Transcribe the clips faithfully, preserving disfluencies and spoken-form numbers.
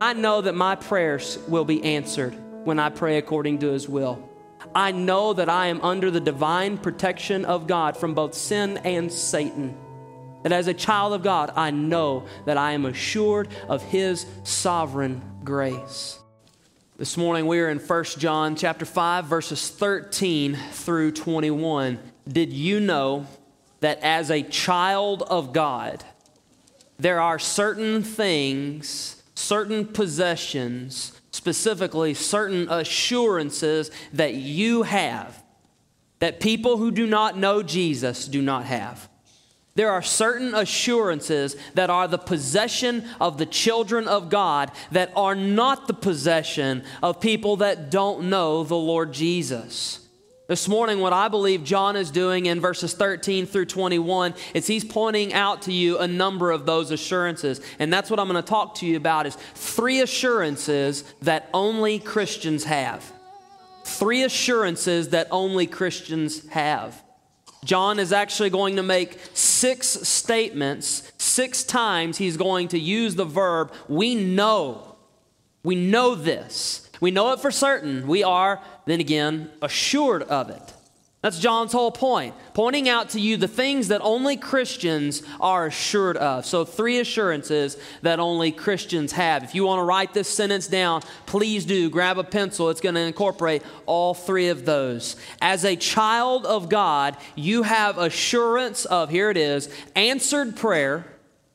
I know that my prayers will be answered when I pray according to His will. I know that I am under the divine protection of God from both sin and Satan. That as a child of God, I know that I am assured of His sovereign grace. This morning we are in First John chapter five, verses thirteen through twenty-one. Did you know that as a child of God, there are certain things, certain possessions, specifically certain assurances that you have that people who do not know Jesus do not have? There are certain assurances that are the possession of the children of God that are not the possession of people that don't know the Lord Jesus. This morning, what I believe John is doing in verses thirteen through twenty-one is he's pointing out to you a number of those assurances. And that's what I'm going to talk to you about, is three assurances that only Christians have. Three assurances that only Christians have. John is actually going to make six statements. Six times he's going to use the verb, we know. We know this. We know it for certain. We are, then again, assured of it. That's John's whole point, pointing out to you the things that only Christians are assured of. So three assurances that only Christians have. If you want to write this sentence down, please do. Grab a pencil. It's going to incorporate all three of those. As a child of God, you have assurance of, here it is, answered prayer,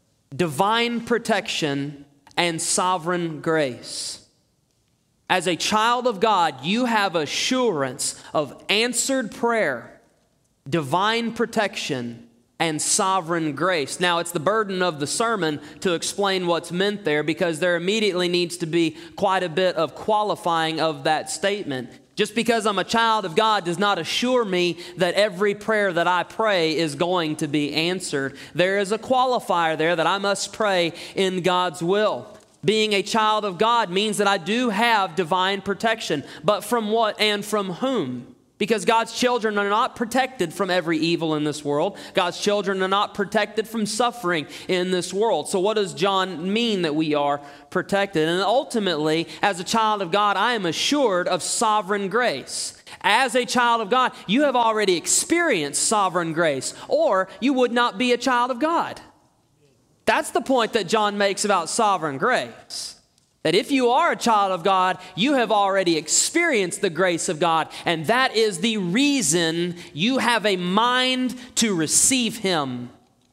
divine protection, and sovereign grace. As a child of God, you have assurance of answered prayer, divine protection, and sovereign grace. Now, it's the burden of the sermon to explain what's meant there, because there immediately needs to be quite a bit of qualifying of that statement. Just because I'm a child of God does not assure me that every prayer that I pray is going to be answered. There is a qualifier there that I must pray in God's will. Being a child of God means that I do have divine protection. But from what and from whom? Because God's children are not protected from every evil in this world. God's children are not protected from suffering in this world. So what does John mean that we are protected? And ultimately, as a child of God, I am assured of sovereign grace. As a child of God, you have already experienced sovereign grace, or you would not be a child of God. That's the point that John makes about sovereign grace. That if you are a child of God, you have already experienced the grace of God. And that is the reason you have a mind to receive Him.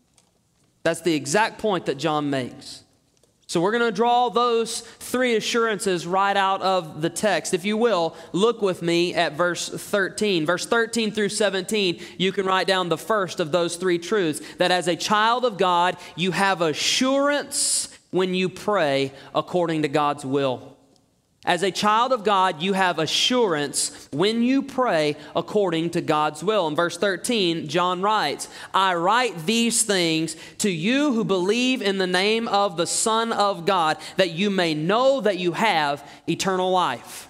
That's the exact point that John makes. So we're going to draw those three assurances right out of the text. If you will, look with me at verse thirteen. Verse thirteen through seventeen, you can write down the first of those three truths. That as a child of God, you have assurance when you pray according to God's will. As a child of God, you have assurance when you pray according to God's will. In verse thirteen, John writes, I write these things to you who believe in the name of the Son of God, that you may know that you have eternal life.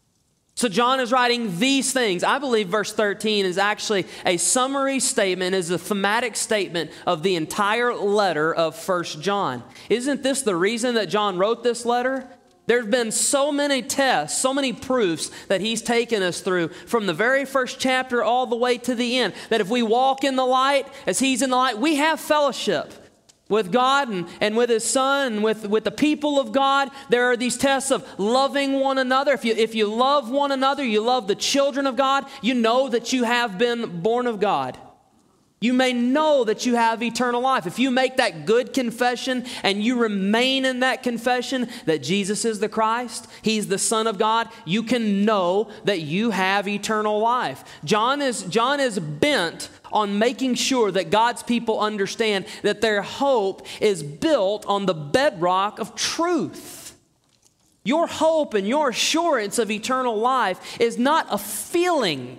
So John is writing these things. I believe verse thirteen is actually a summary statement, is a thematic statement of the entire letter of First John. Isn't this the reason that John wrote this letter? There have been so many tests, so many proofs that he's taken us through from the very first chapter all the way to the end, that if we walk in the light as he's in the light, we have fellowship with God and, and with His Son and with, with the people of God. There are these tests of loving one another. If you, if you love one another, you love the children of God, you know that you have been born of God. You may know that you have eternal life. If you make that good confession and you remain in that confession that Jesus is the Christ, He's the Son of God, you can know that you have eternal life. John is, John is bent on making sure that God's people understand that their hope is built on the bedrock of truth. Your hope and your assurance of eternal life is not a feeling.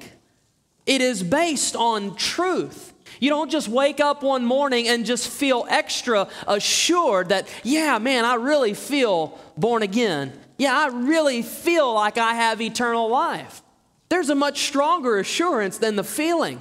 It is based on truth. You don't just wake up one morning and just feel extra assured that, yeah, man, I really feel born again. Yeah, I really feel like I have eternal life. There's a much stronger assurance than the feeling.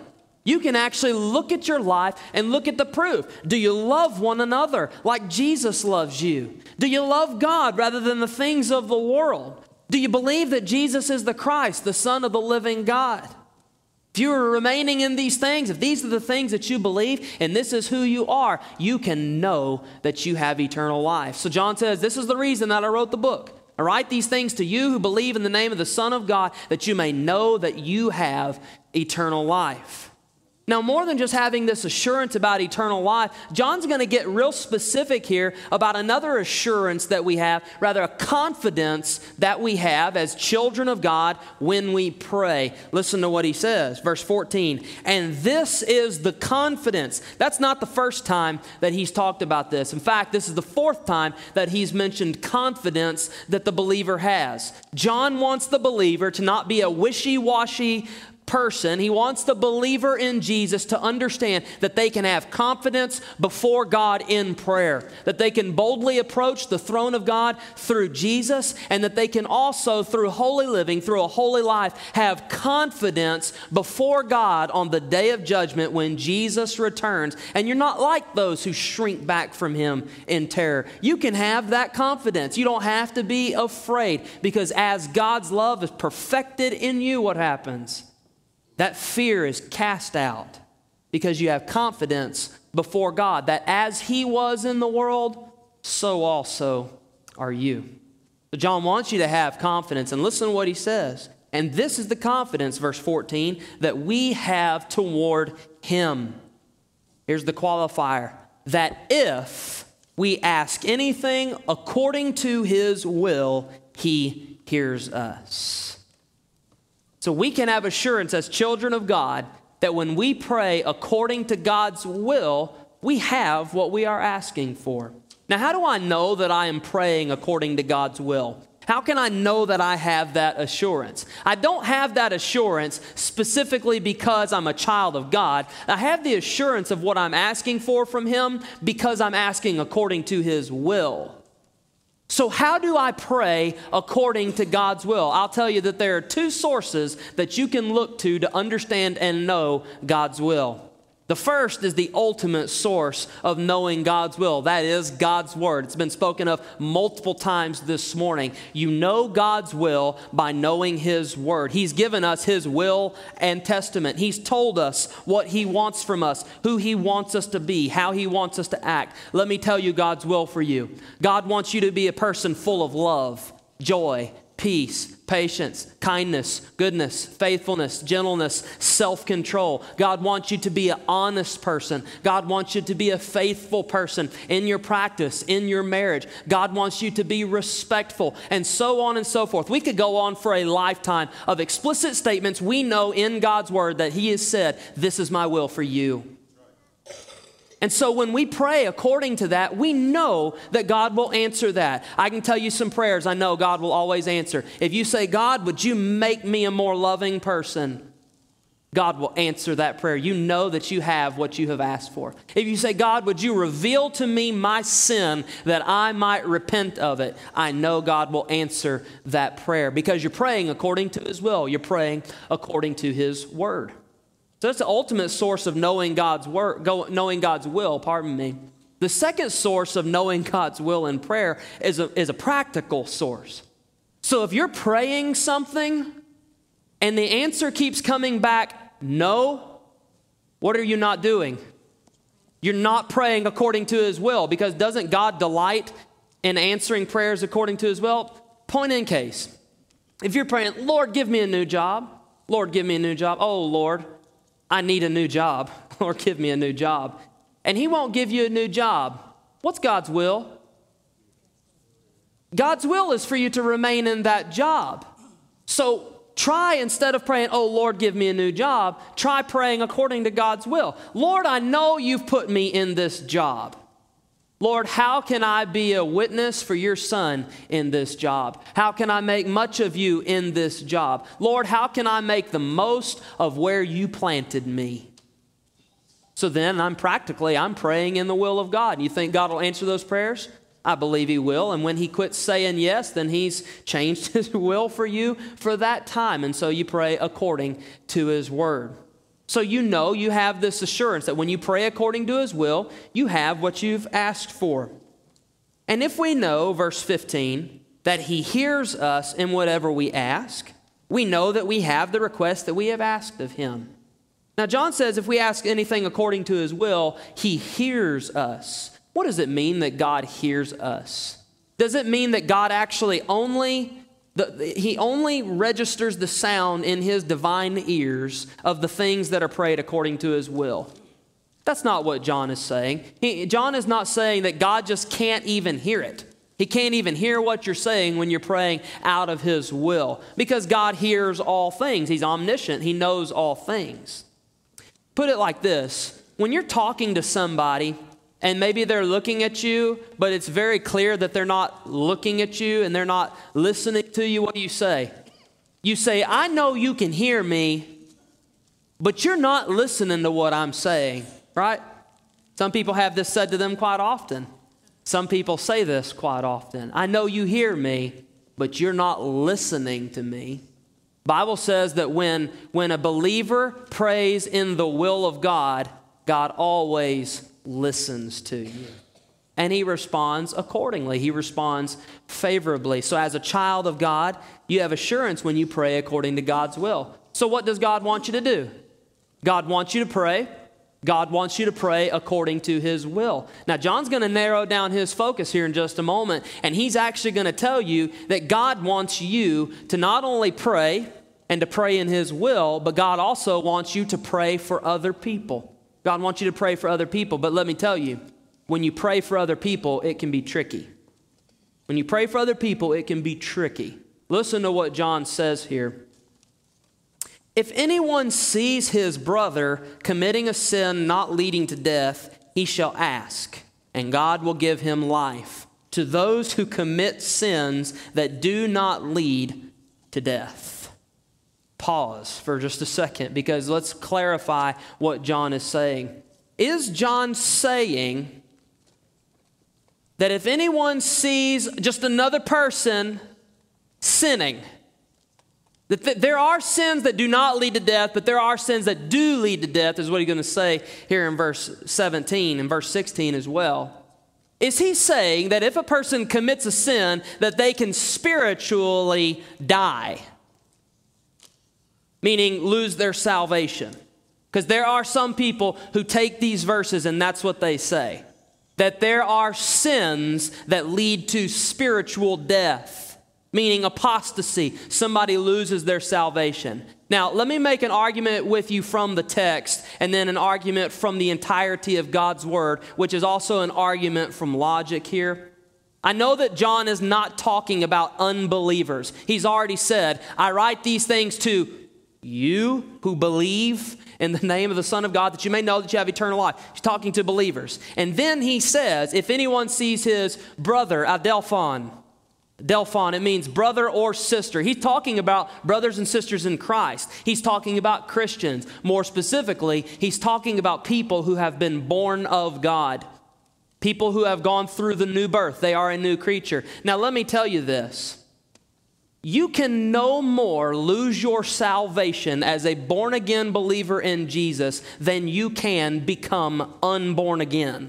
You can actually look at your life and look at the proof. Do you love one another like Jesus loves you? Do you love God rather than the things of the world? Do you believe that Jesus is the Christ, the Son of the living God? If you are remaining in these things, if these are the things that you believe and this is who you are, you can know that you have eternal life. So John says, this is the reason that I wrote the book. I write these things to you who believe in the name of the Son of God, that you may know that you have eternal life. Now, more than just having this assurance about eternal life, John's going to get real specific here about another assurance that we have, rather a confidence that we have as children of God when we pray. Listen to what he says, verse fourteen. And this is the confidence. That's not the first time that he's talked about this. In fact, this is the fourth time that he's mentioned confidence that the believer has. John wants the believer to not be a wishy-washy person. He wants the believer in Jesus to understand that they can have confidence before God in prayer, that they can boldly approach the throne of God through Jesus, and that they can also, through holy living, through a holy life, have confidence before God on the day of judgment when Jesus returns. And you're not like those who shrink back from him in terror. You can have that confidence. You don't have to be afraid, because as God's love is perfected in you, what happens? That fear is cast out because you have confidence before God that as he was in the world, so also are you. So John wants you to have confidence, and listen to what he says. And this is the confidence, verse fourteen, that we have toward him. Here's the qualifier, that if we ask anything according to his will, he hears us. So we can have assurance as children of God that when we pray according to God's will, we have what we are asking for. Now, how do I know that I am praying according to God's will? How can I know that I have that assurance? I don't have that assurance specifically because I'm a child of God. I have the assurance of what I'm asking for from him because I'm asking according to his will. So how do I pray according to God's will? I'll tell you that there are two sources that you can look to to understand and know God's will. The first is the ultimate source of knowing God's will. That is God's word. It's been spoken of multiple times this morning. You know God's will by knowing his word. He's given us his will and testament. He's told us what he wants from us, who he wants us to be, how he wants us to act. Let me tell you God's will for you. God wants you to be a person full of love, joy, peace, patience, kindness, goodness, faithfulness, gentleness, self-control. God wants you to be an honest person. God wants you to be a faithful person in your practice, in your marriage. God wants you to be respectful, and so on and so forth. We could go on for a lifetime of explicit statements we know in God's word that he has said, this is my will for you. And so when we pray according to that, we know that God will answer that. I can tell you some prayers I know God will always answer. If you say, God, would you make me a more loving person? God will answer that prayer. You know that you have what you have asked for. If you say, God, would you reveal to me my sin that I might repent of it? I know God will answer that prayer because you're praying according to his will. You're praying according to his word. So that's the ultimate source of knowing God's word, knowing God's will, pardon me. The second source of knowing God's will in prayer is a, is a practical source. So if you're praying something and the answer keeps coming back, no, what are you not doing? You're not praying according to his will, because doesn't God delight in answering prayers according to his will? Point in case. If you're praying, Lord, give me a new job. Lord, give me a new job. Oh, Lord, I need a new job. Lord, give me a new job. And he won't give you a new job. What's God's will? God's will is for you to remain in that job. So try, instead of praying, oh, Lord, give me a new job, try praying according to God's will. Lord, I know you've put me in this job. Lord, how can I be a witness for your son in this job? How can I make much of you in this job? Lord, how can I make the most of where you planted me? So then I'm practically, I'm praying in the will of God. You think God will answer those prayers? I believe he will. And when he quits saying yes, then he's changed his will for you for that time. And so you pray according to his word. So you know you have this assurance that when you pray according to his will, you have what you've asked for. And if we know, verse fifteen, that he hears us in whatever we ask, we know that we have the request that we have asked of him. Now, John says if we ask anything according to his will, he hears us. What does it mean that God hears us? Does it mean that God actually only, the, he only registers the sound in his divine ears of the things that are prayed according to his will? That's not what John is saying. He, John is not saying that God just can't even hear it. He can't even hear what you're saying when you're praying out of his will, because God hears all things. He's omniscient. He knows all things. Put it like this. When you're talking to somebody and maybe they're looking at you, but it's very clear that they're not looking at you and they're not listening to you, what do you say? You say, I know you can hear me, but you're not listening to what I'm saying, right? Some people have this said to them quite often. Some people say this quite often. I know you hear me, but you're not listening to me. Bible says that when, when a believer prays in the will of God, God always listens to you. And he responds accordingly. He responds favorably. So as a child of God, you have assurance when you pray according to God's will. So what does God want you to do? God wants you to pray. God wants you to pray according to his will. Now, John's going to narrow down his focus here in just a moment, and he's actually going to tell you that God wants you to not only pray and to pray in his will, but God also wants you to pray for other people. God wants you to pray for other people, but let me tell you, when you pray for other people, it can be tricky. When you pray for other people, it can be tricky. Listen to what John says here. If anyone sees his brother committing a sin not leading to death, he shall ask, and God will give him life. To those who commit sins that do not lead to death. Pause for just a second, because let's clarify what John is saying. Is John saying that if anyone sees just another person sinning, that there are sins that do not lead to death, but there are sins that do lead to death, is what he's going to say here in verse seventeen and verse sixteen as well. Is he saying that if a person commits a sin, that they can spiritually die? Meaning lose their salvation. Because there are some people who take these verses and that's what they say. That there are sins that lead to spiritual death. Meaning apostasy. Somebody loses their salvation. Now, let me make an argument with you from the text and then an argument from the entirety of God's word, which is also an argument from logic here. I know that John is not talking about unbelievers. He's already said, I write these things to you who believe in the name of the Son of God, that you may know that you have eternal life. He's talking to believers. And then he says, if anyone sees his brother, adelphon, Delphon, it means brother or sister. He's talking about brothers and sisters in Christ. He's talking about Christians. More specifically, he's talking about people who have been born of God. People who have gone through the new birth. They are a new creature. Now, let me tell you this. You can no more lose your salvation as a born-again believer in Jesus than you can become unborn again.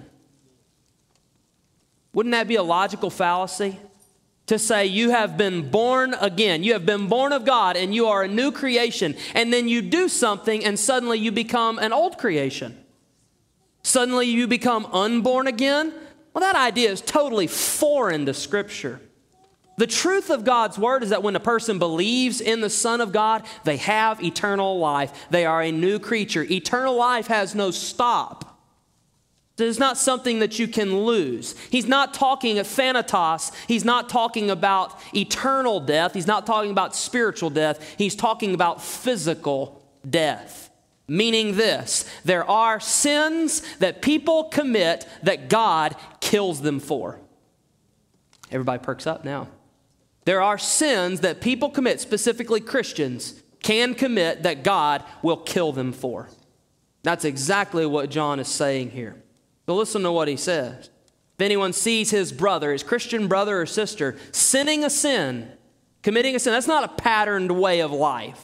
Wouldn't that be a logical fallacy? To say you have been born again, you have been born of God and you are a new creation, and then you do something and suddenly you become an old creation. Suddenly you become unborn again? Well, that idea is totally foreign to Scripture. The truth of God's word is that when a person believes in the Son of God, they have eternal life. They are a new creature. Eternal life has no stop. It's not something that you can lose. He's not talking of thanatos. He's not talking about eternal death. He's not talking about spiritual death. He's talking about physical death. Meaning this, there are sins that people commit that God kills them for. Everybody perks up now. There are sins that people commit, specifically Christians, can commit that God will kill them for. That's exactly what John is saying here. So listen to what he says. If anyone sees his brother, his Christian brother or sister, sinning a sin, committing a sin, that's not a patterned way of life.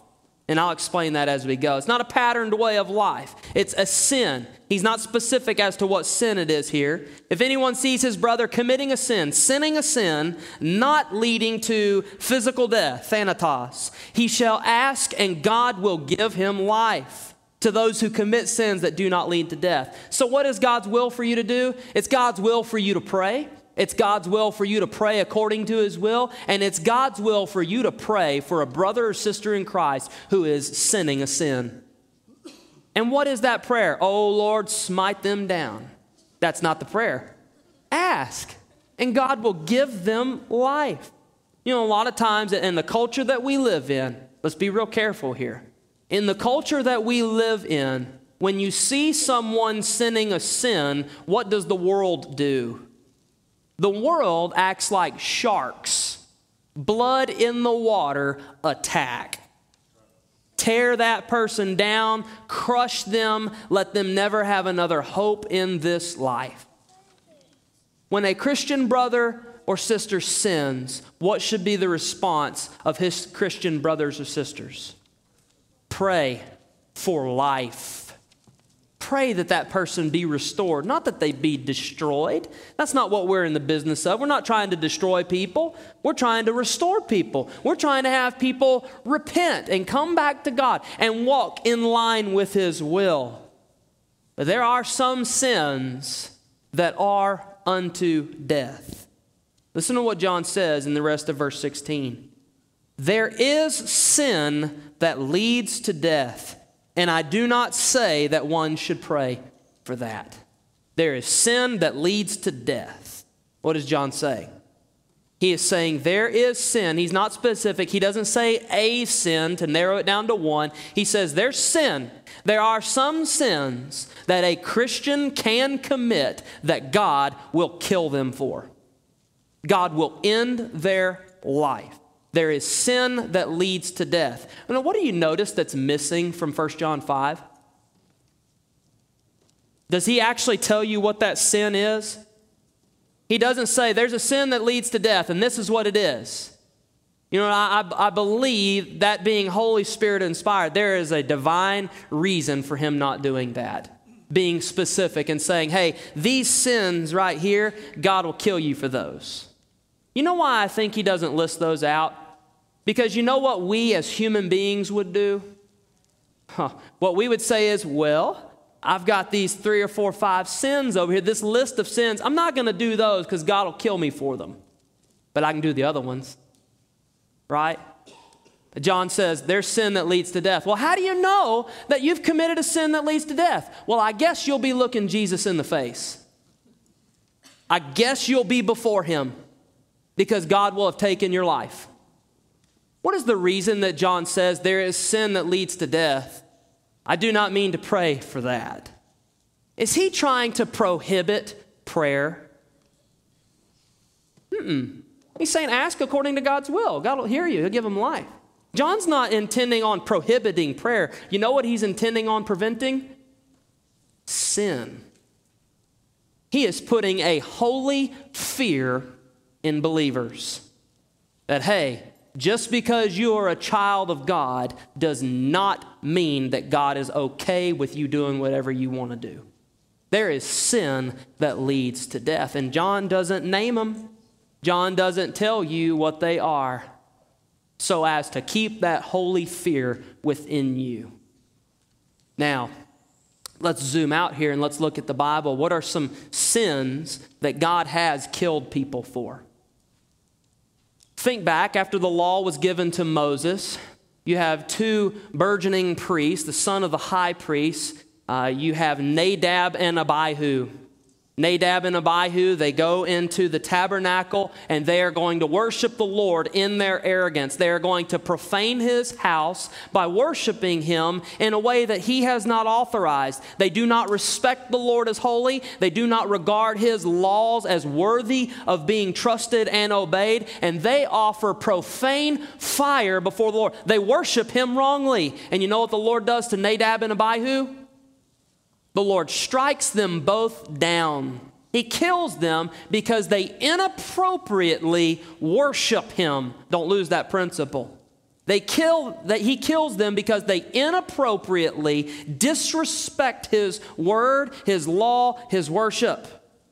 And I'll explain that as we go. It's not a patterned way of life. It's a sin. He's not specific as to what sin it is here. If anyone sees his brother committing a sin, sinning a sin, not leading to physical death, thanatos, he shall ask and God will give him life to those who commit sins that do not lead to death. So what is God's will for you to do? It's God's will for you to pray. It's God's will for you to pray according to his will. And it's God's will for you to pray for a brother or sister in Christ who is sinning a sin. And what is that prayer? Oh, Lord, smite them down. That's not the prayer. Ask, and God will give them life. You know, a lot of times in the culture that we live in, let's be real careful here. In the culture that we live in, when you see someone sinning a sin, what does the world do? The world acts like sharks. Blood in the water, attack. Tear that person down, crush them, let them never have another hope in this life. When a Christian brother or sister sins, what should be the response of his Christian brothers or sisters? Pray for life. Pray that that person be restored, not that they be destroyed. That's not what we're in the business of. We're not trying to destroy people. We're trying to restore people. We're trying to have people repent and come back to God and walk in line with his will. But there are some sins that are unto death. Listen to what John says in the rest of verse sixteen. There is sin that leads to death. And I do not say that one should pray for that. There is sin that leads to death. What does John say? He is saying there is sin. He's not specific. He doesn't say a sin to narrow it down to one. He says there's sin. There are some sins that a Christian can commit that God will kill them for. God will end their life. There is sin that leads to death. Now, what do you notice that's missing from First John five? Does he actually tell you what that sin is? He doesn't say there's a sin that leads to death and this is what it is. You know, I, I believe that being Holy Spirit inspired, there is a divine reason for him not doing that. Being specific and saying, hey, these sins right here, God will kill you for those. You know why I think he doesn't list those out? Because you know what we as human beings would do? Huh. What we would say is, well, I've got these three or four, five sins over here, this list of sins. I'm not going to do those because God will kill me for them. But I can do the other ones, right? John says, there's sin that leads to death. Well, how do you know that you've committed a sin that leads to death? Well, I guess you'll be looking Jesus in the face. I guess you'll be before him. Because God will have taken your life. What is the reason that John says there is sin that leads to death? I do not mean to pray for that. Is he trying to prohibit prayer? Mm-mm. He's saying ask according to God's will. God will hear you. He'll give him life. John's not intending on prohibiting prayer. You know what he's intending on preventing? Sin. He is putting a holy fear in believers. That, hey, just because you are a child of God does not mean that God is okay with you doing whatever you want to do. There is sin that leads to death. And John doesn't name them. John doesn't tell you what they are so as to keep that holy fear within you. Now, let's zoom out here and let's look at the Bible. What are some sins that God has killed people for? Think back after the law was given to Moses. You have two burgeoning priests, the son of the high priest. Uh, you have Nadab and Abihu. Nadab and Abihu, they go into the tabernacle and they are going to worship the Lord in their arrogance. They are going to profane his house by worshiping him in a way that he has not authorized. They do not respect the Lord as holy. They do not regard his laws as worthy of being trusted and obeyed. And they offer profane fire before the Lord. They worship him wrongly. And you know what the Lord does to Nadab and Abihu? The Lord strikes them both down. He kills them because they inappropriately worship him. Don't lose that principle. They kill, that he kills them because they inappropriately disrespect his word, his law, his worship.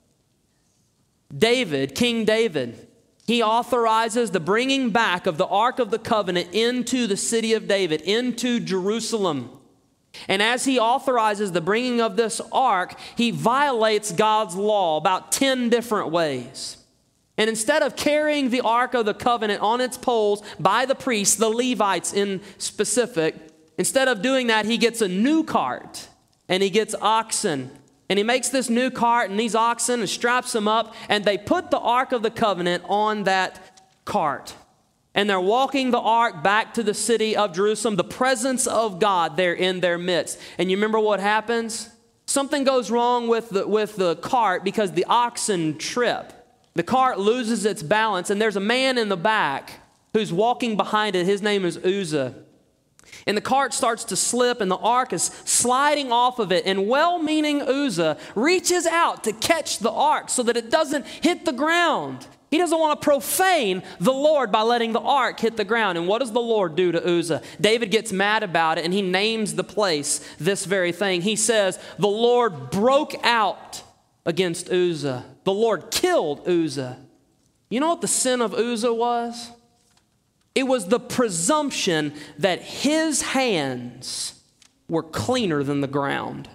David, King David, he authorizes the bringing back of the Ark of the Covenant into the city of David, into Jerusalem. And as he authorizes the bringing of this ark, he violates God's law about ten different ways. And instead of carrying the Ark of the Covenant on its poles by the priests, the Levites in specific, instead of doing that, he gets a new cart and he gets oxen. And he makes this new cart and these oxen and straps them up, and they put the Ark of the Covenant on that cart. And they're walking the ark back to the city of Jerusalem, the presence of God there in their midst. And you remember what happens? Something goes wrong with the, with the cart because the oxen trip. The cart loses its balance, and there's a man in the back who's walking behind it. His name is Uzzah. And the cart starts to slip, and the ark is sliding off of it. And well-meaning Uzzah reaches out to catch the ark so that it doesn't hit the ground. He doesn't want to profane the Lord by letting the ark hit the ground. And what does the Lord do to Uzzah? David gets mad about it, and he names the place this very thing. He says, the Lord broke out against Uzzah. The Lord killed Uzzah. You know what the sin of Uzzah was? It was the presumption that his hands were cleaner than the ground.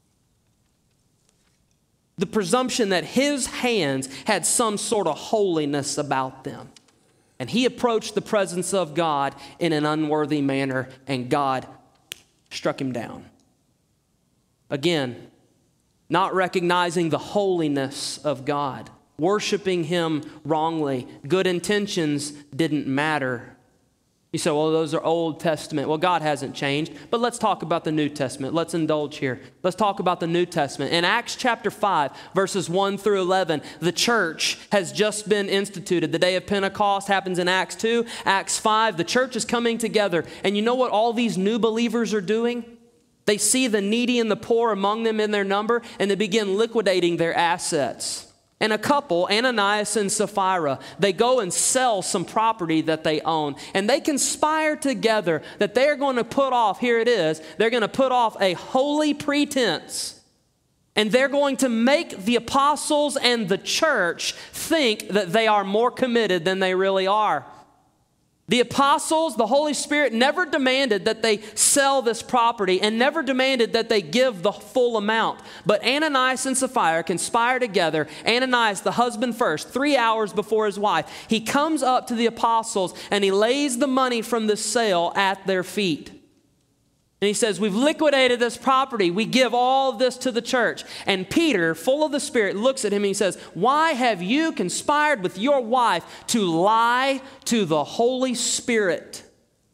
The presumption that his hands had some sort of holiness about them. And he approached the presence of God in an unworthy manner, and God struck him down. Again, not recognizing the holiness of God, worshiping him wrongly. Good intentions didn't matter. You say, well, those are Old Testament. Well, God hasn't changed. But let's talk about the New Testament. Let's indulge here. Let's talk about the New Testament. In Acts chapter five, verses one through eleven, the church has just been instituted. The day of Pentecost happens in Acts two. Acts five, the church is coming together. And you know what all these new believers are doing? They see the needy and the poor among them in their number, and they begin liquidating their assets. And a couple, Ananias and Sapphira, they go and sell some property that they own. And they conspire together that they're going to put off, here it is, they're going to put off a holy pretense. And they're going to make the apostles and the church think that they are more committed than they really are. The apostles, the Holy Spirit, never demanded that they sell this property and never demanded that they give the full amount. But Ananias and Sapphira conspire together. Ananias, the husband first, three hours before his wife. He comes up to the apostles and he lays the money from the sale at their feet. And he says, we've liquidated this property. We give all of this to the church. And Peter, full of the Spirit, looks at him and he says, why have you conspired with your wife to lie to the Holy Spirit?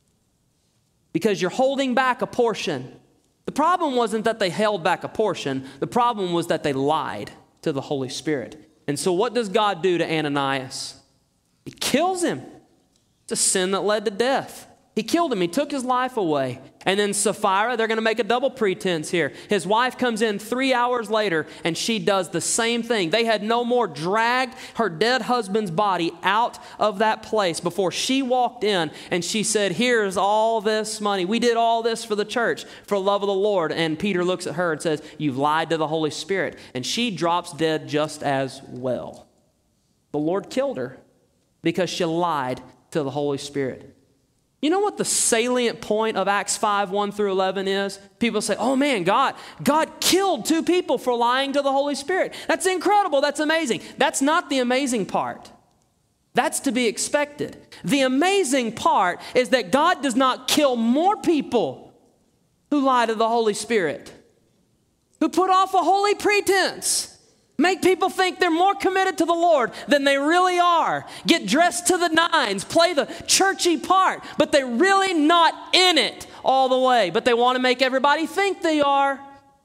Because you're holding back a portion. The problem wasn't that they held back a portion. The problem was that they lied to the Holy Spirit. And so what does God do to Ananias? He kills him. It's a sin that led to death. He killed him. He took his life away. And then Sapphira, they're going to make a double pretense here. His wife comes in three hours later, and she does the same thing. They had no more dragged her dead husband's body out of that place before she walked in, and she said, here's all this money. We did all this for the church, for the love of the Lord. And Peter looks at her and says, you've lied to the Holy Spirit. And she drops dead just as well. The Lord killed her because she lied to the Holy Spirit. You know what the salient point of Acts five, one through eleven is? People say, oh man, God, God killed two people for lying to the Holy Spirit. That's incredible. That's amazing. That's not the amazing part. That's to be expected. The amazing part is that God does not kill more people who lie to the Holy Spirit, who put off a holy pretense. Make people think they're more committed to the Lord than they really are. Get dressed to the nines, play the churchy part, but they're really not in it all the way. But they want to make everybody think they are.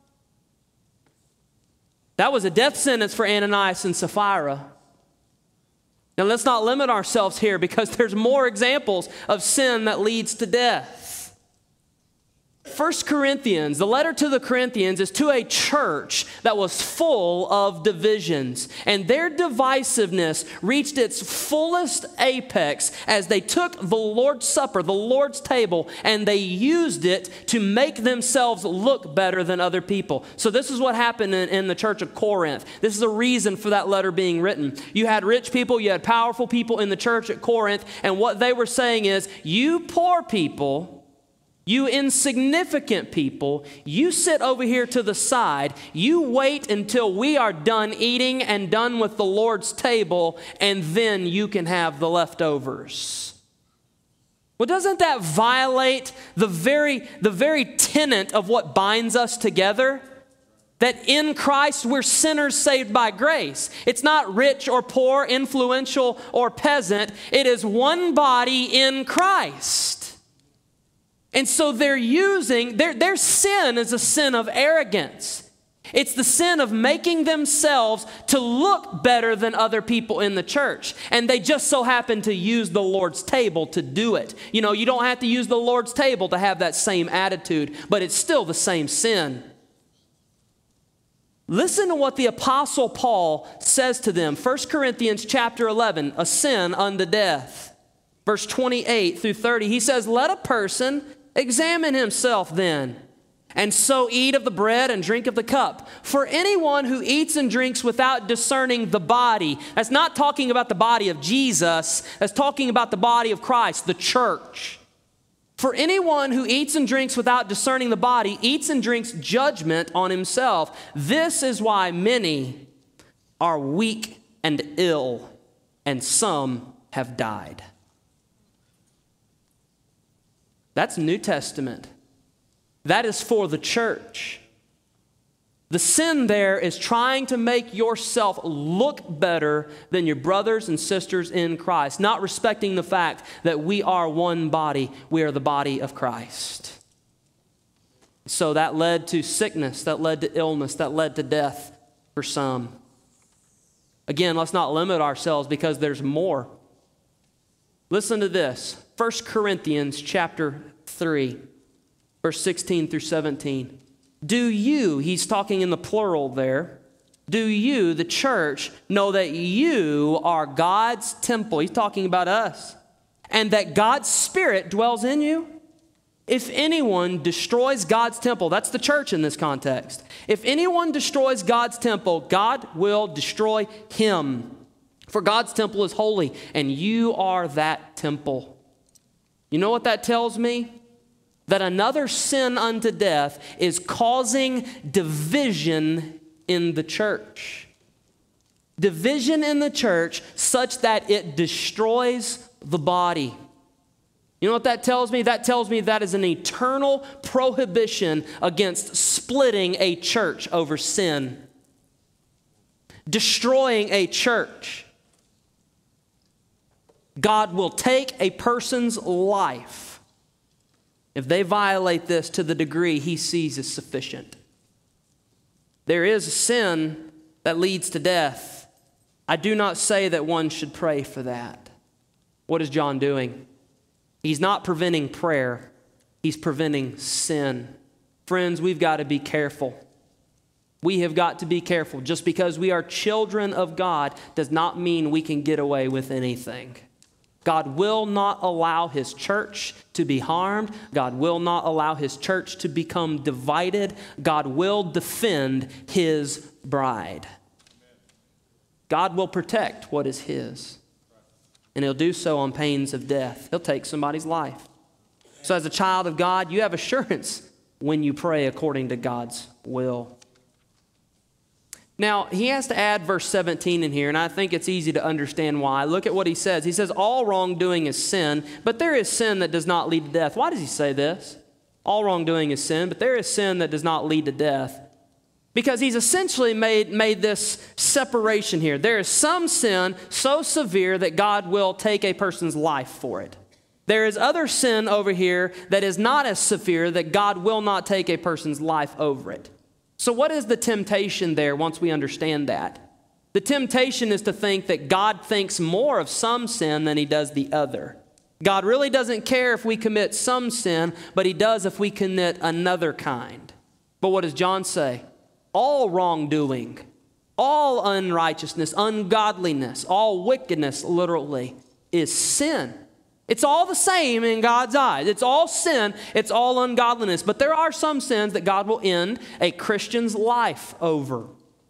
That was a death sentence for Ananias and Sapphira. Now let's not limit ourselves here because there's more examples of sin that leads to death. First Corinthians, the letter to the Corinthians, is to a church that was full of divisions. And their divisiveness reached its fullest apex as they took the Lord's Supper, the Lord's table, and they used it to make themselves look better than other people. So this is what happened in, in the church of Corinth. This is a reason for that letter being written. You had rich people, you had powerful people in the church at Corinth, and what they were saying is, you poor people, you insignificant people, you sit over here to the side. You wait until we are done eating and done with the Lord's table, and then you can have the leftovers. Well, doesn't that violate the very, the very tenet of what binds us together? That in Christ we're sinners saved by grace. It's not rich or poor, influential or peasant. It is one body in Christ. And so they're using, their, their sin is a sin of arrogance. It's the sin of making themselves to look better than other people in the church. And they just so happen to use the Lord's table to do it. You know, you don't have to use the Lord's table to have that same attitude, but it's still the same sin. Listen to what the Apostle Paul says to them. First Corinthians chapter eleven, a sin unto death. Verse twenty-eight through thirty, he says, let a person examine himself then, and so eat of the bread and drink of the cup. For anyone who eats and drinks without discerning the body, that's not talking about the body of Jesus, that's talking about the body of Christ, the church. For anyone who eats and drinks without discerning the body, eats and drinks judgment on himself. This is why many are weak and ill, and some have died. That's New Testament. That is for the church. The sin there is trying to make yourself look better than your brothers and sisters in Christ, not respecting the fact that we are one body. We are the body of Christ. So that led to sickness, that led to illness, that led to death for some. Again, let's not limit ourselves because there's more. Listen to this. First Corinthians chapter three, verse sixteen through seventeen. Do you, he's talking in the plural there, do you, the church, know that you are God's temple? He's talking about us. And that God's Spirit dwells in you? If anyone destroys God's temple, that's the church in this context. If anyone destroys God's temple, God will destroy him. For God's temple is holy, and you are that temple. You know what that tells me? That another sin unto death is causing division in the church. Division in the church such that it destroys the body. You know what that tells me? That tells me that is an eternal prohibition against splitting a church over sin. Destroying a church. God will take a person's life if they violate this to the degree he sees as sufficient. There is a sin that leads to death. I do not say that one should pray for that. What is John doing? He's not preventing prayer. He's preventing sin. Friends, we've got to be careful. We have got to be careful. Just because we are children of God does not mean we can get away with anything. God will not allow his church to be harmed. God will not allow his church to become divided. God will defend his bride. God will protect what is his. And he'll do so on pains of death. He'll take somebody's life. So as a child of God, you have assurance when you pray according to God's will. Now, he has to add verse seventeen in here, and I think it's easy to understand why. Look at what he says. He says, all wrongdoing is sin, but there is sin that does not lead to death. Why does he say this? All wrongdoing is sin, but there is sin that does not lead to death. Because he's essentially made, made this separation here. There is some sin so severe that God will take a person's life for it. There is other sin over here that is not as severe that God will not take a person's life over it. So what is the temptation there once we understand that? The temptation is to think that God thinks more of some sin than he does the other. God really doesn't care if we commit some sin, but he does if we commit another kind. But what does John say? All wrongdoing, all unrighteousness, ungodliness, all wickedness, literally, is sin. It's all the same in God's eyes. It's all sin. It's all ungodliness. But there are some sins that God will end a Christian's life over.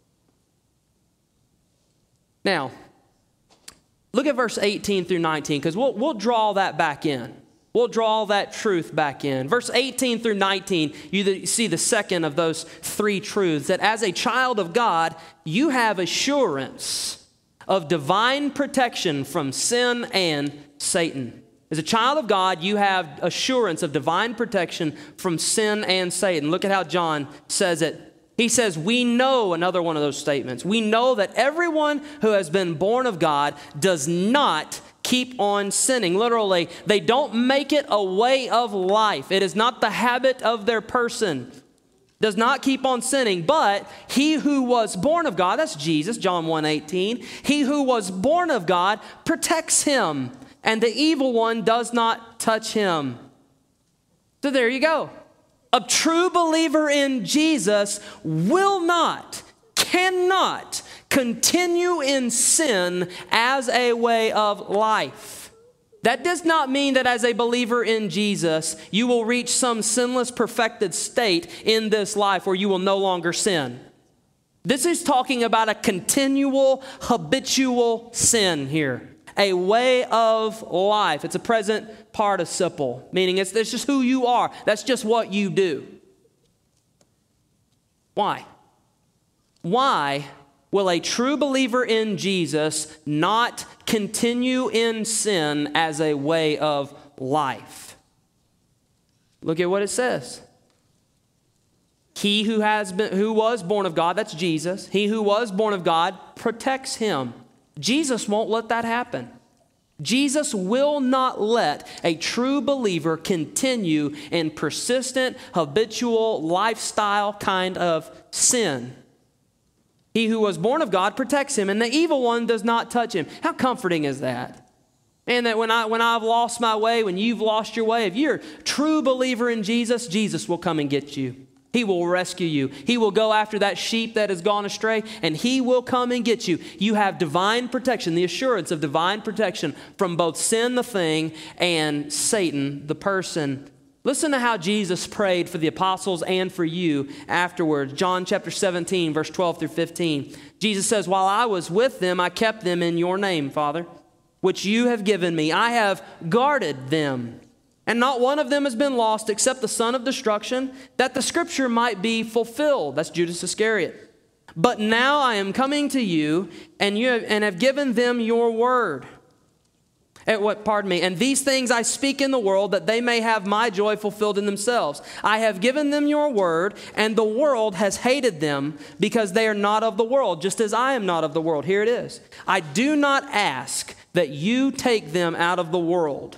Now, look at verse eighteen through nineteen, because we'll, we'll draw that back in. We'll draw that truth back in. Verse eighteen through nineteen, you see the second of those three truths, that as a child of God, you have assurance of divine protection from sin and Satan. As a child of God, you have assurance of divine protection from sin and Satan. Look at how John says it. He says, we know, another one of those statements, we know that everyone who has been born of God does not keep on sinning. Literally, they don't make it a way of life. It is not the habit of their person. Does not keep on sinning, but he who was born of God, that's Jesus, John one eighteen, he who was born of God protects him, and the evil one does not touch him. So there you go. A true believer in Jesus will not, cannot continue in sin as a way of life. That does not mean that as a believer in Jesus, you will reach some sinless, perfected state in this life where you will no longer sin. This is talking about a continual, habitual sin here. A way of life. It's a present participle, meaning it's, it's just who you are. That's just what you do. Why? Why will a true believer in Jesus not continue in sin as a way of life? Look at what it says. He who has been, who was born of God, that's Jesus. He who was born of God protects him. Jesus won't let that happen. Jesus will not let a true believer continue in persistent, habitual, lifestyle kind of sin. He who was born of God protects him, and the evil one does not touch him. How comforting is that? And that when, I, when I've lost my way, when you've lost your way, if you're a true believer in Jesus, Jesus will come and get you. He will rescue you. He will go after that sheep that has gone astray, and he will come and get you. You have divine protection, the assurance of divine protection from both sin, the thing, and Satan, the person. Listen to how Jesus prayed for the apostles and for you afterwards. John chapter seventeen, verse twelve through fifteen. Jesus says, while I was with them, I kept them in your name, Father, which you have given me. I have guarded them. And not one of them has been lost except the son of destruction, that the scripture might be fulfilled. That's Judas Iscariot. But now I am coming to you, and you have, and have given them your word. And what, pardon me. And these things I speak in the world, that they may have my joy fulfilled in themselves. I have given them your word, and the world has hated them, because they are not of the world, just as I am not of the world. Here it is. I do not ask that you take them out of the world,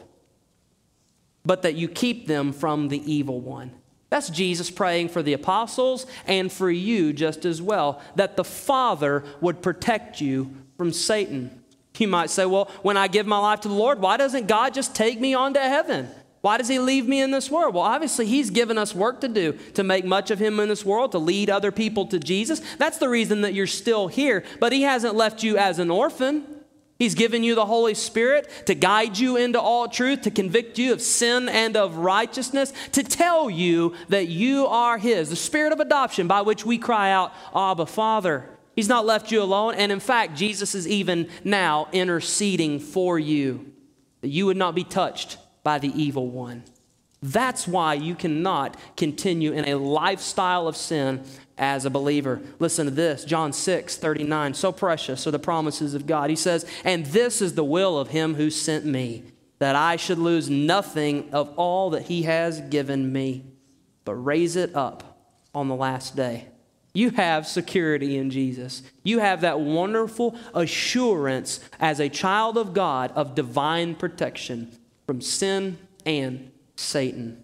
but that you keep them from the evil one. That's Jesus praying for the apostles and for you just as well, that the Father would protect you from Satan. You might say, well, when I give my life to the Lord, why doesn't God just take me on to heaven? Why does he leave me in this world? Well, obviously, he's given us work to do, to make much of him in this world, to lead other people to Jesus. That's the reason that you're still here, but he hasn't left you as an orphan. He's given you the Holy Spirit to guide you into all truth, to convict you of sin and of righteousness, to tell you that you are his. The spirit of adoption by which we cry out, Abba, Father. He's not left you alone. And in fact, Jesus is even now interceding for you, that you would not be touched by the evil one. That's why you cannot continue in a lifestyle of sin as a believer. Listen to this, John six thirty-nine. So precious are the promises of God. He says, and this is the will of him who sent me, that I should lose nothing of all that he has given me, but raise it up on the last day. You have security in Jesus. You have that wonderful assurance as a child of God of divine protection from sin and Satan.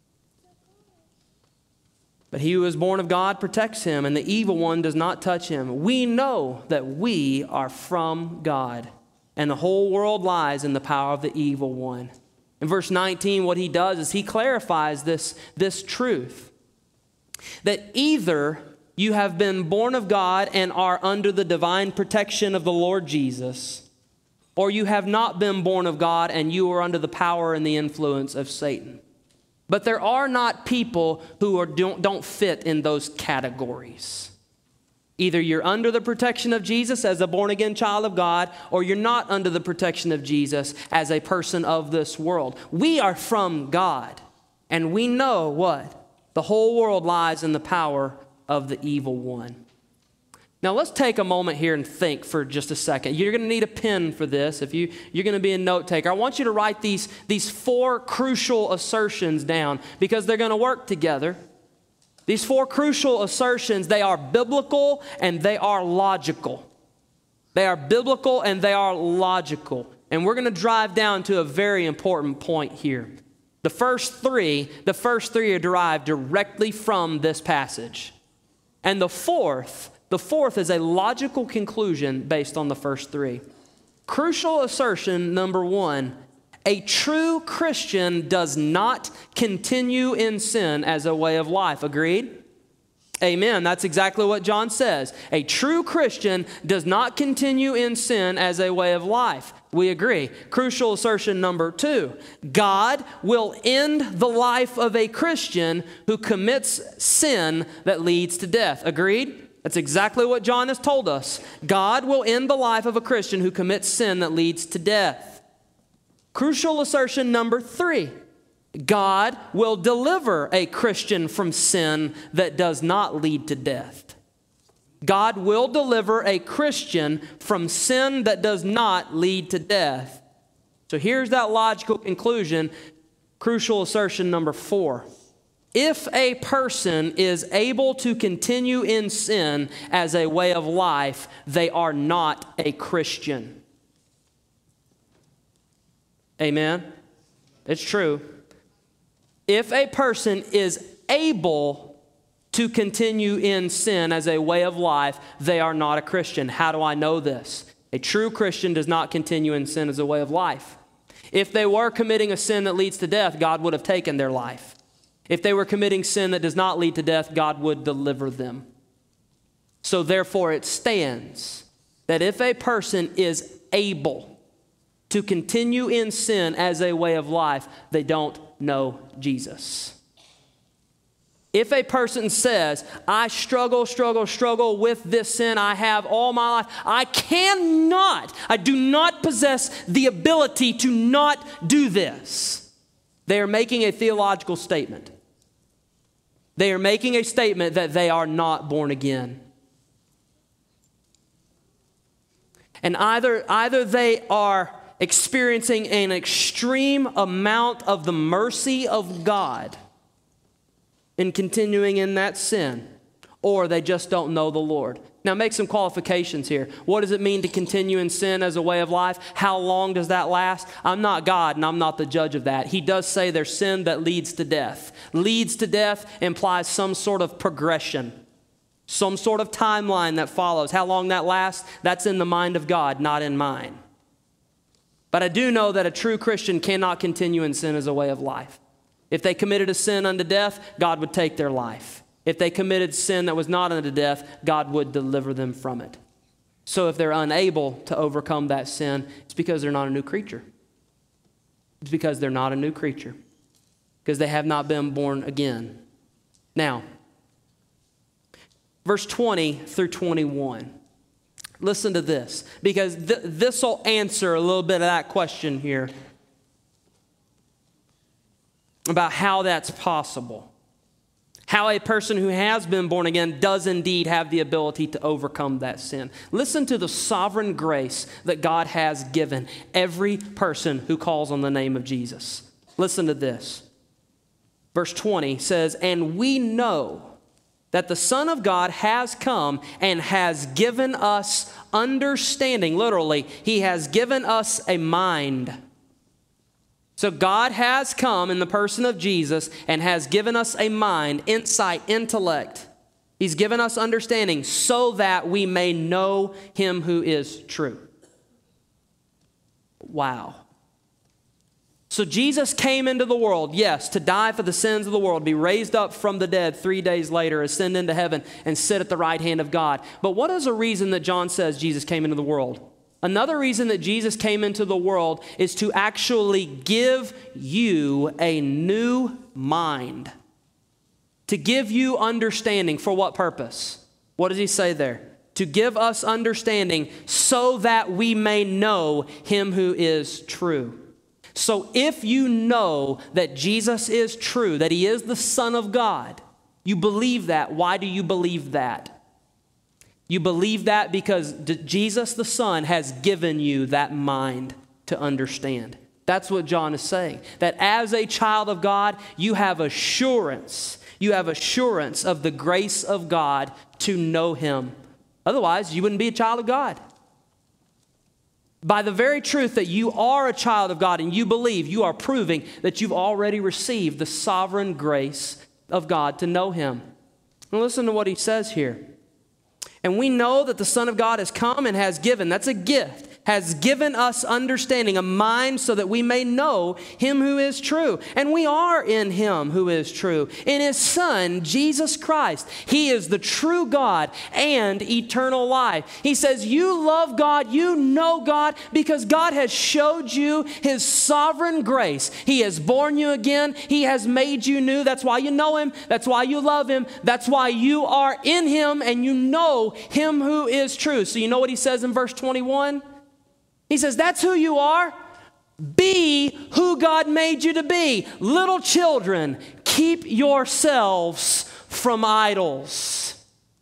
But he who is born of God protects him, and the evil one does not touch him. We know that we are from God, and the whole world lies in the power of the evil one. In verse nineteen, what he does is he clarifies this, this truth, that either you have been born of God and are under the divine protection of the Lord Jesus, or you have not been born of God and you are under the power and the influence of Satan. But there are not people who are, don't, don't fit in those categories. Either you're under the protection of Jesus as a born-again child of God, or you're not under the protection of Jesus as a person of this world. We are from God, and we know what? The whole world lies in the power of the evil one. Now let's take a moment here and think for just a second. You're going to need a pen for this. If you, you're going to be a note taker, I want you to write these, these four crucial assertions down because they're going to work together. These four crucial assertions, they are biblical and they are logical. They are biblical and they are logical. And we're going to drive down to a very important point here. The first three, the first three are derived directly from this passage. And the fourth, the fourth is a logical conclusion based on the first three. Crucial assertion number one, a true Christian does not continue in sin as a way of life. Agreed? Amen. That's exactly what John says. A true Christian does not continue in sin as a way of life. We agree. Crucial assertion number two, God will end the life of a Christian who commits sin that leads to death. Agreed? That's exactly what John has told us. God will end the life of a Christian who commits sin that leads to death. Crucial assertion number three, God will deliver a Christian from sin that does not lead to death. God will deliver a Christian from sin that does not lead to death. So here's that logical conclusion. Crucial assertion number four. If a person is able to continue in sin as a way of life, they are not a Christian. Amen? It's true. If a person is able to continue in sin as a way of life, they are not a Christian. How do I know this? A true Christian does not continue in sin as a way of life. If they were committing a sin that leads to death, God would have taken their life. If they were committing sin that does not lead to death, God would deliver them. So therefore it stands that if a person is able to continue in sin as a way of life, they don't know Jesus. If a person says, I struggle, struggle, struggle with this sin I have all my life, I cannot, I do not possess the ability to not do this, they are making a theological statement. They are making a statement that they are not born again. And either, either they are experiencing an extreme amount of the mercy of God in continuing in that sin, or they just don't know the Lord. Now make some qualifications here. What does it mean to continue in sin as a way of life? How long does that last? I'm not God and I'm not the judge of that. He does say there's sin that leads to death. Leads to death implies some sort of progression, some sort of timeline that follows. How long that lasts, that's in the mind of God, not in mine. But I do know that a true Christian cannot continue in sin as a way of life. If they committed a sin unto death, God would take their life. If they committed sin that was not unto death, God would deliver them from it. So if they're unable to overcome that sin, it's because they're not a new creature. It's because they're not a new creature. Because they have not been born again. Now, verse twenty through twenty-one. Listen to this, because th- this will answer a little bit of that question here about how that's possible. How a person who has been born again does indeed have the ability to overcome that sin. Listen to the sovereign grace that God has given every person who calls on the name of Jesus. Listen to this. Verse twenty says, and we know that the Son of God has come and has given us understanding. Literally, he has given us a mind. So God has come in the person of Jesus and has given us a mind, insight, intellect. He's given us understanding so that we may know him who is true. Wow. So Jesus came into the world, yes, to die for the sins of the world, be raised up from the dead three days later, ascend into heaven, and sit at the right hand of God. But what is a reason that John says Jesus came into the world? Another reason that Jesus came into the world is to actually give you a new mind, to give you understanding. For what purpose? What does he say there? To give us understanding so that we may know him who is true. So if you know that Jesus is true, that he is the Son of God, you believe that. Why do you believe that? You believe that because Jesus the Son has given you that mind to understand. That's what John is saying. That as a child of God, you have assurance. You have assurance of the grace of God to know him. Otherwise, you wouldn't be a child of God. By the very truth that you are a child of God and you believe, you are proving that you've already received the sovereign grace of God to know him. Now listen to what he says here. And we know that the Son of God has come and has given, that's a gift, has given us understanding, a mind so that we may know him who is true. And we are in him who is true, in his Son, Jesus Christ. He is the true God and eternal life. He says, you love God, you know God, because God has showed you his sovereign grace. He has born you again. He has made you new. That's why you know him. That's why you love him. That's why you are in him and you know him who is true. So you know what he says in verse twenty-one? He says, that's who you are. Be who God made you to be. Little children, keep yourselves from idols.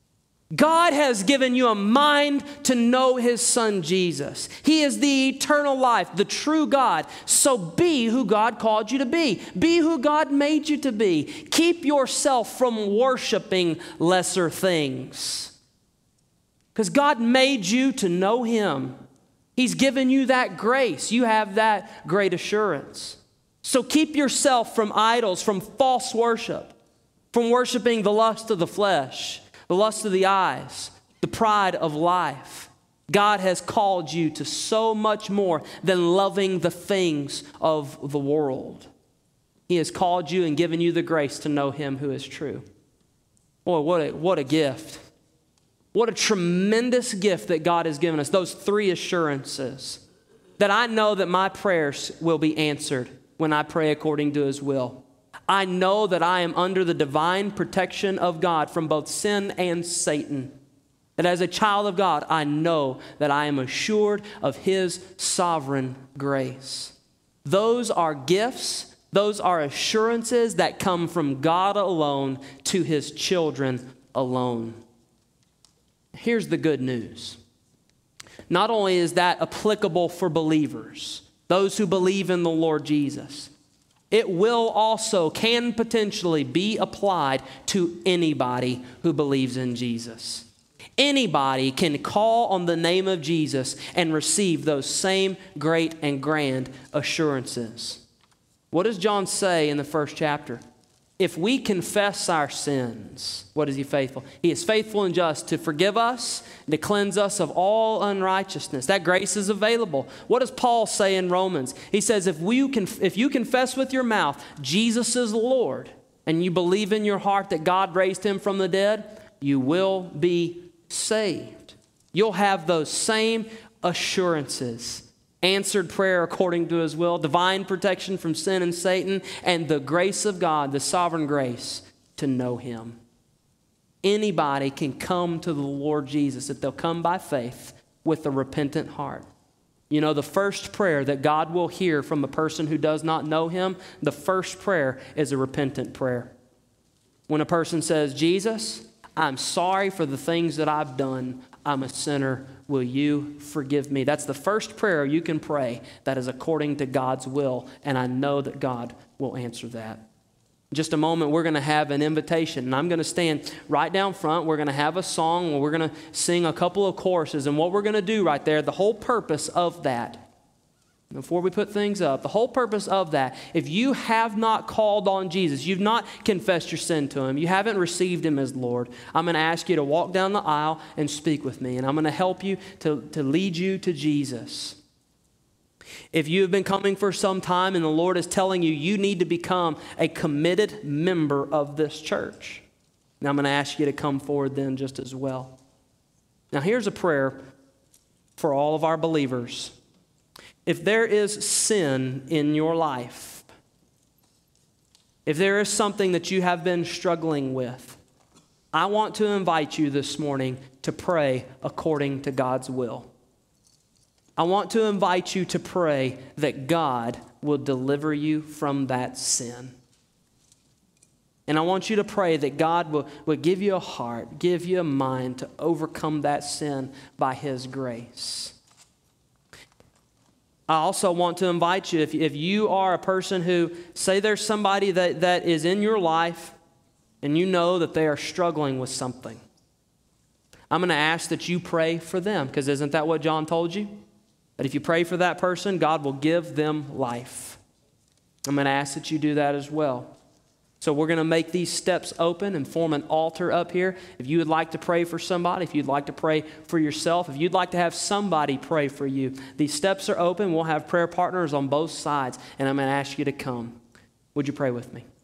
God has given you a mind to know his Son, Jesus. He is the eternal life, the true God. So be who God called you to be. Be who God made you to be. Keep yourself from worshiping lesser things. Because God made you to know him. He's given you that grace. You have that great assurance. So keep yourself from idols, from false worship, from worshiping the lust of the flesh, the lust of the eyes, the pride of life. God has called you to so much more than loving the things of the world. He has called you and given you the grace to know him who is true. Boy, what a, what a gift. What a tremendous gift that God has given us. Those three assurances. That I know that my prayers will be answered when I pray according to his will. I know that I am under the divine protection of God from both sin and Satan. That as a child of God, I know that I am assured of his sovereign grace. Those are gifts. Those are assurances that come from God alone to his children alone. Here's the good news. Not only is that applicable for believers, those who believe in the Lord Jesus, it will also, can potentially be applied to anybody who believes in Jesus. Anybody can call on the name of Jesus and receive those same great and grand assurances. What does John say in the first chapter? If we confess our sins, what is he faithful? He is faithful and just to forgive us and to cleanse us of all unrighteousness. That grace is available. What does Paul say in Romans? He says, if, we, if you confess with your mouth Jesus is Lord and you believe in your heart that God raised him from the dead, you will be saved. You'll have those same assurances. Answered prayer according to his will, divine protection from sin and Satan, and the grace of God, the sovereign grace to know him. Anybody can come to the Lord Jesus if they'll come by faith with a repentant heart. You know, the first prayer that God will hear from a person who does not know him, the first prayer is a repentant prayer. When a person says, Jesus, I'm sorry for the things that I've done. I'm a sinner. Will you forgive me? That's the first prayer you can pray that is according to God's will, and I know that God will answer that. In just a moment, we're going to have an invitation, and I'm going to stand right down front. We're going to have a song where we're going to sing a couple of choruses, and what we're going to do right there, the whole purpose of that, before we put things up, the whole purpose of that, if you have not called on Jesus, you've not confessed your sin to him, you haven't received him as Lord, I'm going to ask you to walk down the aisle and speak with me, and I'm going to help you to, to lead you to Jesus. If you have been coming for some time and the Lord is telling you you need to become a committed member of this church, now I'm going to ask you to come forward then just as well. Now here's a prayer for all of our believers. If there is sin in your life, if there is something that you have been struggling with, I want to invite you this morning to pray according to God's will. I want to invite you to pray that God will deliver you from that sin. And I want you to pray that God will, will give you a heart, give you a mind to overcome that sin by His grace. I also want to invite you, if, if you are a person who, say there's somebody that, that is in your life and you know that they are struggling with something, I'm going to ask that you pray for them, because isn't that what John told you? That if you pray for that person, God will give them life. I'm going to ask that you do that as well. So we're going to make these steps open and form an altar up here. If you would like to pray for somebody, if you'd like to pray for yourself, if you'd like to have somebody pray for you, these steps are open. We'll have prayer partners on both sides, and I'm going to ask you to come. Would you pray with me?